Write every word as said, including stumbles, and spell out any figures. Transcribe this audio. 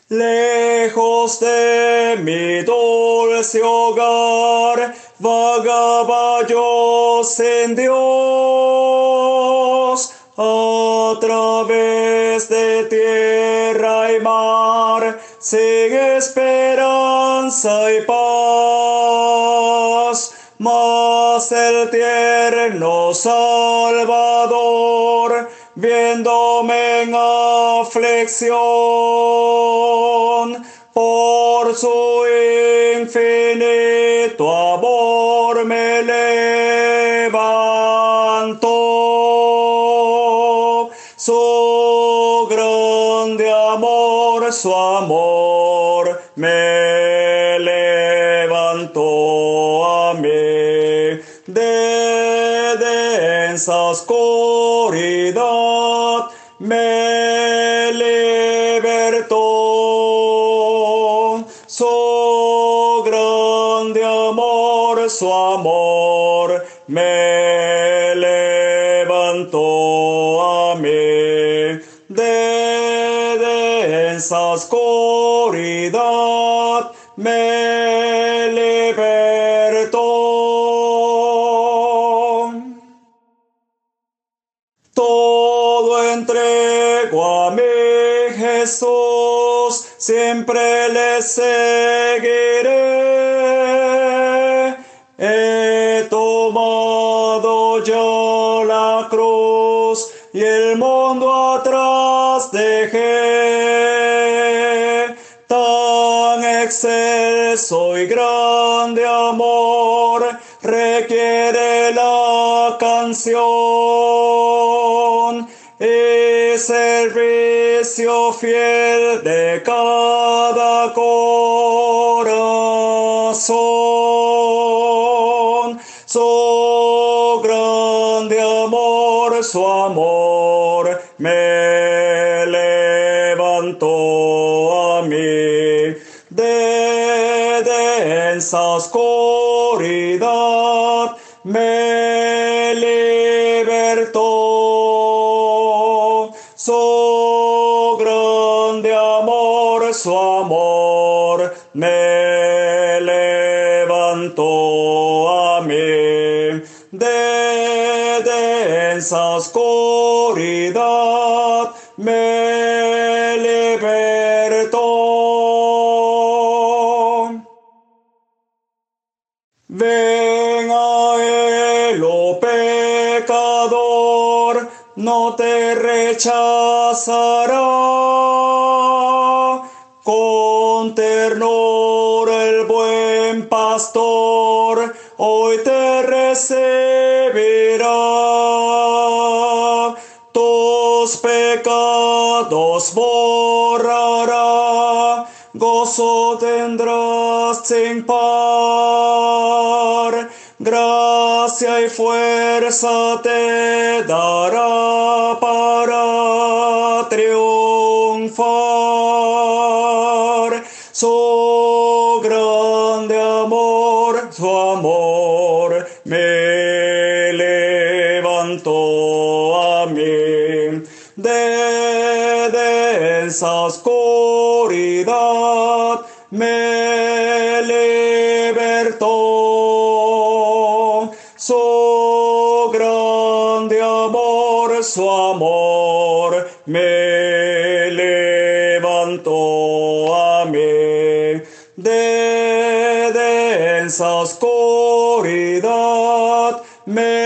Lejos de mi dulce hogar, vagaba yo sin Dios, a través de tierra y mar, sin esperanza y paz. Mas el tierno Salvador, viéndome en aflicción, por su infinito amor me levantó. Su grande amor, su amor me levantó a mí de densa oscuridad, me libertó. Su grande amor, su amor me levantó a mí de densa oscuridad, me libertó. Todo entrego a mi Jesús, siempre le seguiré. He tomado yo la cruz y el mundo atrás dejé. Tan excelso y grande amor requiere la canción y servicio fiel de cada corazón. Su grande amor, su amor me levantó a mí de densa oscuridad, me libertó. Su grande amor, su amor me levantó a mí de densa oscuridad, me libertó. Ven a él, oh pecador, no te rechazará. Con ternura el buen pastor hoy te recibirá. Tus pecados borrará, gozo tendrás sin par. Gracia y fuerza te dará para triunfar. Su grande amor, su amor me levantó a mí de densa oscuridad, me libertó. Su grande amor, su amor me levantó a mí de densa oscuridad, me